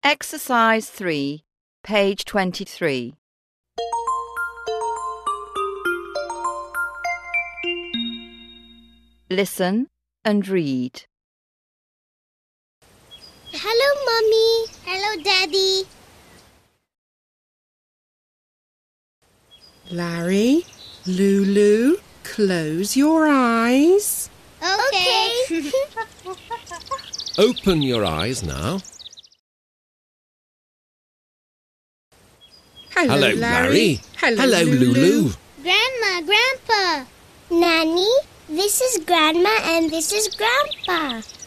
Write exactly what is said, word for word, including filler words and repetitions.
Exercise three, page twenty-three. Listen and read. Hello, Mummy. Hello, Daddy. Larry, Lulu, close your eyes. Okay. Open your eyes now. Hello, Hello, Larry. Larry. Hello, Hello, Lulu. Lulu. Grandma, Grandpa. Nanny, this is Grandma and this is Grandpa.